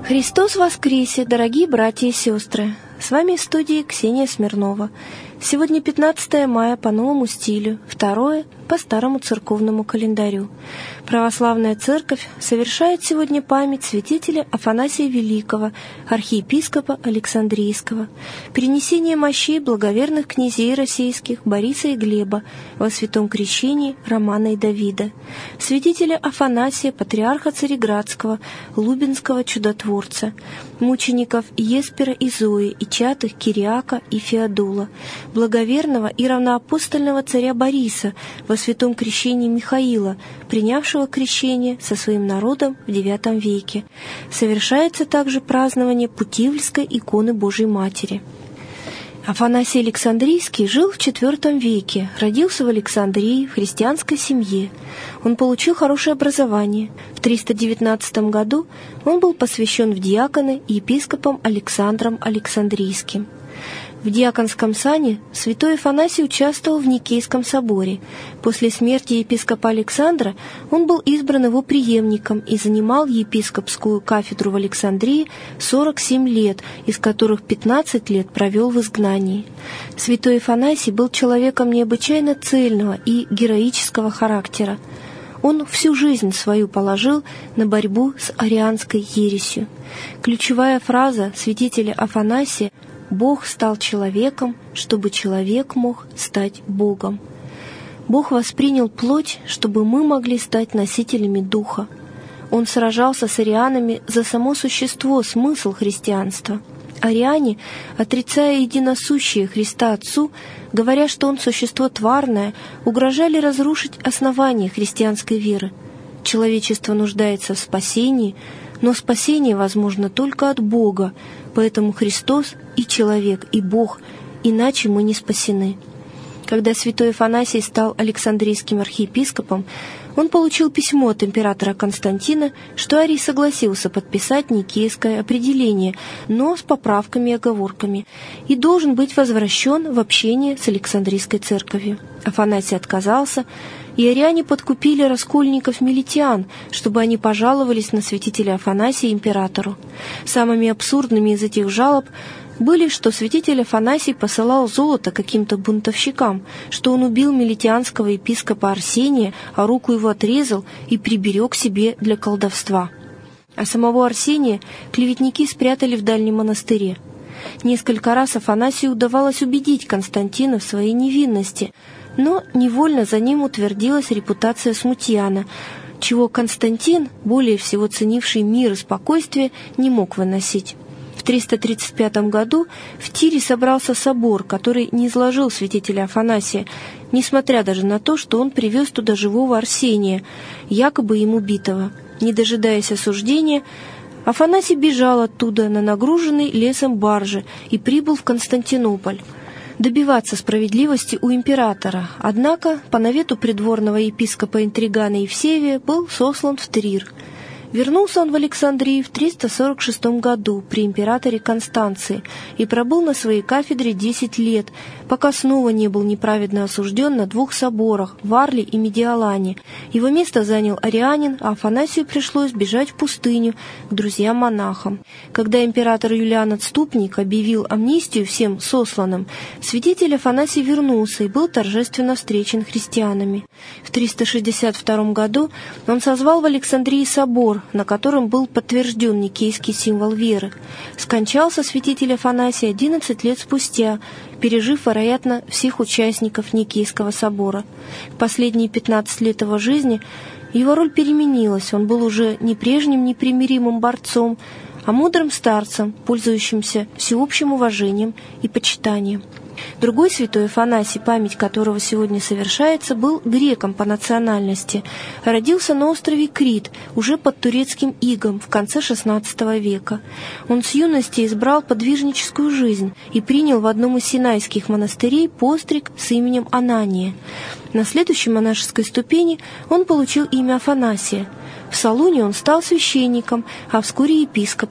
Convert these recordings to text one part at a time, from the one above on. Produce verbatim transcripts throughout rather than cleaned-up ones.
Христос воскресе, дорогие братья и сестры! С вами в студии Ксения Смирнова. Сегодня пятнадцатое мая по новому стилю, второе по старому церковному календарю. Православная Церковь совершает сегодня память святителя Афанасия Великого, архиепископа Александрийского, перенесение мощей благоверных князей российских Бориса и Глеба во святом крещении Романа и Давида, святителя Афанасия, патриарха Цареградского, Лубенского чудотворца, мучеников Еспера и Зои и чатых Кириака и Феодула, благоверного и равноапостольного царя Бориса во святом крещении Михаила, принявшего крещение со своим народом в девятом веке. Совершается также празднование Путивльской иконы Божией Матери. Афанасий Александрийский жил в четвёртом веке, родился в Александрии в христианской семье. Он получил хорошее образование. В триста девятнадцатом году он был посвящен в диаконы епископом Александром Александрийским. В диаконском сане святой Афанасий участвовал в Никейском соборе. После смерти епископа Александра он был избран его преемником и занимал епископскую кафедру в Александрии сорок семь лет, из которых пятнадцать лет провел в изгнании. Святой Афанасий был человеком необычайно цельного и героического характера. Он всю жизнь свою положил на борьбу с арианской ересью. Ключевая фраза святителя Афанасия «Бог стал человеком, чтобы человек мог стать Богом». Бог воспринял плоть, чтобы мы могли стать носителями Духа. Он сражался с арианами за само существо, смысл христианства. Ариане, отрицая единосущие Христа Отцу, говоря, что Он существо тварное, угрожали разрушить основание христианской веры. Человечество нуждается в спасении, но спасение возможно только от Бога, поэтому Христос и человек, и Бог, иначе мы не спасены. Когда святой Афанасий стал Александрийским архиепископом, он получил письмо от императора Константина, что Арий согласился подписать никейское определение, но с поправками и оговорками, и должен быть возвращен в общение с Александрийской церковью. Афанасий отказался, и ариане подкупили раскольников-милитян, чтобы они пожаловались на святителя Афанасия императору. Самыми абсурдными из этих жалоб были, что святитель Афанасий посылал золото каким-то бунтовщикам, что он убил милитянского епископа Арсения, а руку его отрезал и приберег себе для колдовства. А самого Арсения клеветники спрятали в дальнем монастыре. Несколько раз Афанасию удавалось убедить Константина в своей невинности, но невольно за ним утвердилась репутация смутьяна, чего Константин, более всего ценивший мир и спокойствие, не мог выносить. В триста тридцать пятом году в Тире собрался собор, который не изложил святителя Афанасия, несмотря даже на то, что он привез туда живого Арсения, якобы им убитого. Не дожидаясь осуждения, Афанасий бежал оттуда на нагруженной лесом барже и прибыл в Константинополь добиваться справедливости у императора, однако по навету придворного епископа интригана Евсевия был сослан в Трир. Вернулся он в Александрию в триста сорок шестом году при императоре Констанции и пробыл на своей кафедре десять лет, пока снова не был неправедно осужден на двух соборах – в Арле и Медиалане. Его место занял арианин, а Афанасию пришлось бежать в пустыню к друзьям-монахам. Когда император Юлиан Отступник объявил амнистию всем сосланным, святитель Афанасий вернулся и был торжественно встречен христианами. В триста шестьдесят втором году он созвал в Александрии собор, на котором был подтвержден никейский символ веры. Скончался святитель Афанасий одиннадцать лет спустя, пережив, вероятно, всех участников Никейского собора. В последние пятнадцать лет его жизни его роль переменилась, он был уже не прежним непримиримым борцом, а мудрым старцем, пользующимся всеобщим уважением и почитанием. Другой святой Афанасий, память которого сегодня совершается, был греком по национальности. Родился на острове Крит, уже под турецким игом, в конце шестнадцатого века. Он с юности избрал подвижническую жизнь и принял в одном из синайских монастырей постриг с именем Анания. На следующей монашеской ступени он получил имя Афанасия. В Солуне он стал священником, а вскоре епископом.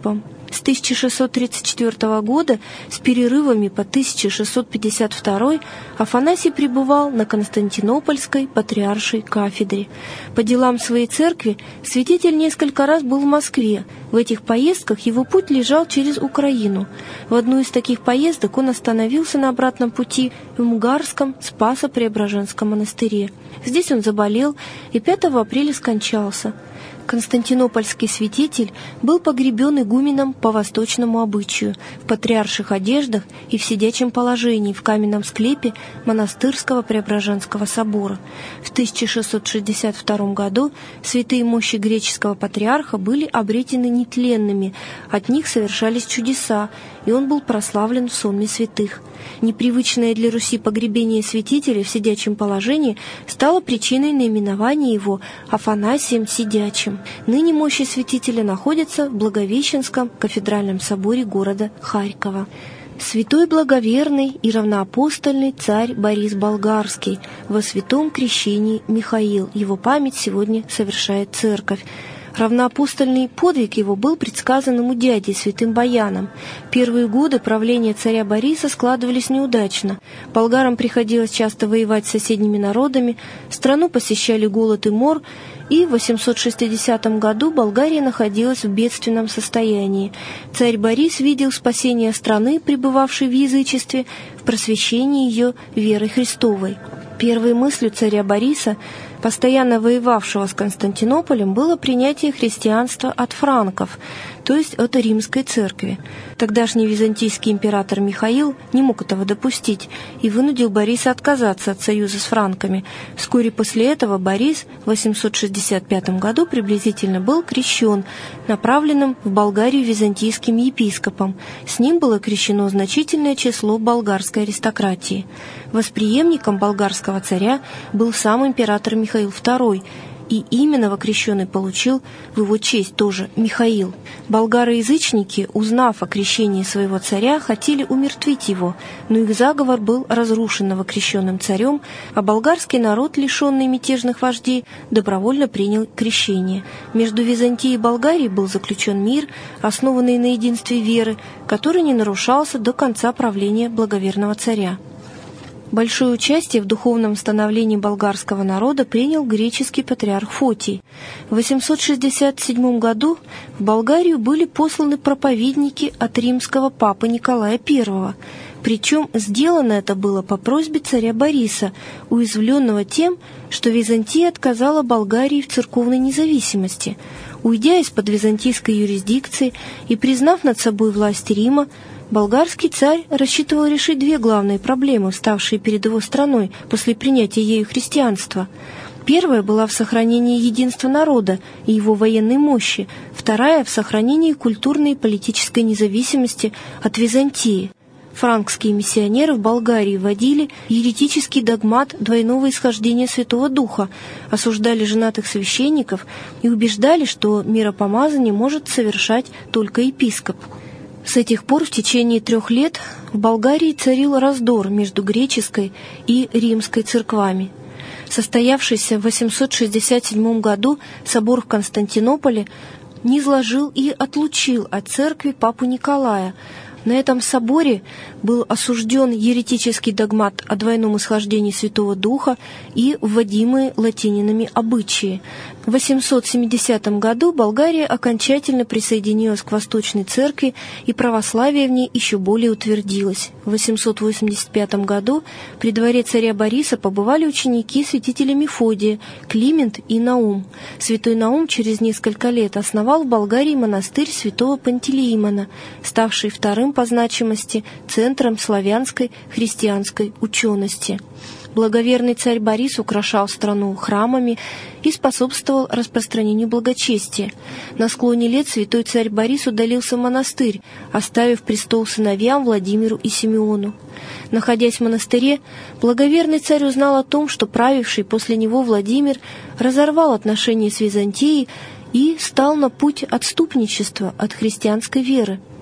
С тысяча шестьсот тридцать четвёртого года с перерывами по тысяча шестьсот пятьдесят второй Афанасий пребывал на Константинопольской патриаршей кафедре. По делам своей церкви святитель несколько раз был в Москве. В этих поездках его путь лежал через Украину. В одну из таких поездок он остановился на обратном пути в Мгарском Спасо-Преображенском монастыре. Здесь он заболел и пятого апреля скончался. Константинопольский святитель был погребен игуменом по восточному обычаю, в патриарших одеждах и в сидячем положении в каменном склепе Монастырского Преображенского собора. В тысяча шестьсот шестьдесят втором году святые мощи греческого патриарха были обретены нетленными, от них совершались чудеса, и он был прославлен в сонме святых. Непривычное для Руси погребение святителя в сидячем положении стало причиной наименования его Афанасием Сидячим. Ныне мощи святителя находятся в Благовещенском кафедральном соборе города Харькова. Святой благоверный и равноапостольный царь Борис Болгарский, во святом крещении Михаил. Его память сегодня совершает церковь. Равноапостольный подвиг его был предсказан ему дядей, святым Баяном. Первые годы правления царя Бориса складывались неудачно. Болгарам приходилось часто воевать с соседними народами, страну посещали голод и мор, и в восемьсот шестидесятом году Болгария находилась в бедственном состоянии. Царь Борис видел спасение страны, пребывавшей в язычестве, в просвещении ее верой Христовой. Первой мыслью царя Бориса, постоянно воевавшего с Константинополем, было принятие христианства от франков, то есть от римской церкви. Тогдашний византийский император Михаил не мог этого допустить и вынудил Бориса отказаться от союза с франками. Вскоре после этого Борис в восемьсот шестьдесят пятом году приблизительно был крещен, направленным в Болгарию византийским епископом. С ним было крещено значительное число болгарской аристократии. Восприемником болгарского царя был сам император Михаил второй, и имя новокрещенный получил в его честь тоже Михаил. Болгары-язычники, узнав о крещении своего царя, хотели умертвить его, но их заговор был разрушен новокрещенным царем, а болгарский народ, лишенный мятежных вождей, добровольно принял крещение. Между Византией и Болгарией был заключен мир, основанный на единстве веры, который не нарушался до конца правления благоверного царя. Большое участие в духовном становлении болгарского народа принял греческий патриарх Фотий. В восемьсот шестьдесят седьмом году в Болгарию были посланы проповедники от римского папы Николая Первого. Причем сделано это было по просьбе царя Бориса, уязвленного тем, что Византия отказала Болгарии в церковной независимости. Уйдя из-под византийской юрисдикции и признав над собой власть Рима, болгарский царь рассчитывал решить две главные проблемы, вставшие перед его страной после принятия ею христианства. Первая была в сохранении единства народа и его военной мощи, вторая — в сохранении культурной и политической независимости от Византии. Франкские миссионеры в Болгарии вводили еретический догмат двойного исхождения Святого Духа, осуждали женатых священников и убеждали, что миропомазание может совершать только епископ. С этих пор в течение трех лет в Болгарии царил раздор между греческой и римской церквами. Состоявшийся в восемьсот шестьдесят седьмом году собор в Константинополе низложил и отлучил от церкви папу Николая. На этом соборе был осужден еретический догмат о двойном исхождении Святого Духа и вводимые латининами обычаи. В восемьсот семидесятом году Болгария окончательно присоединилась к Восточной Церкви, и православие в ней еще более утвердилось. В восемьсот восемьдесят пятом году при дворе царя Бориса побывали ученики святителя Мефодия, Климент и Наум. Святой Наум через несколько лет основал в Болгарии монастырь святого Пантелеимона, ставший вторым по значимости центром славянской христианской учености. Благоверный царь Борис украшал страну храмами и способствовал распространению благочестия. На склоне лет святой царь Борис удалился в монастырь, оставив престол сыновьям Владимиру и Симеону. Находясь в монастыре, благоверный царь узнал о том, что правивший после него Владимир разорвал отношения с Византией и стал на путь отступничества от христианской веры.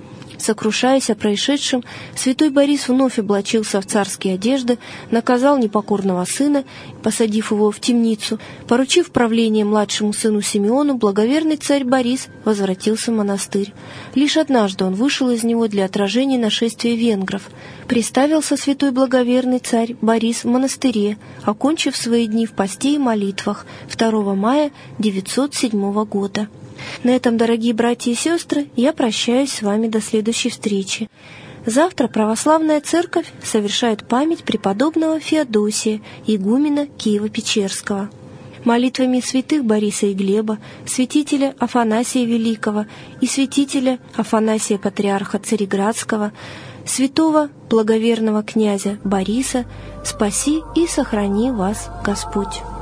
Сокрушаясь о происшедшем, святой Борис вновь облачился в царские одежды, наказал непокорного сына, посадив его в темницу. Поручив правление младшему сыну Симеону, благоверный царь Борис возвратился в монастырь. Лишь однажды он вышел из него для отражения нашествия венгров. Приставился святой благоверный царь Борис в монастыре, окончив свои дни в посте и молитвах второго мая девятьсот седьмого года. На этом, дорогие братья и сестры, я прощаюсь с вами до следующей встречи. Завтра православная церковь совершает память преподобного Феодосия, игумена Киево-Печерского. Молитвами святых Бориса и Глеба, святителя Афанасия Великого и святителя Афанасия Патриарха Цареградского, святого благоверного князя Бориса, спаси и сохрани вас Господь.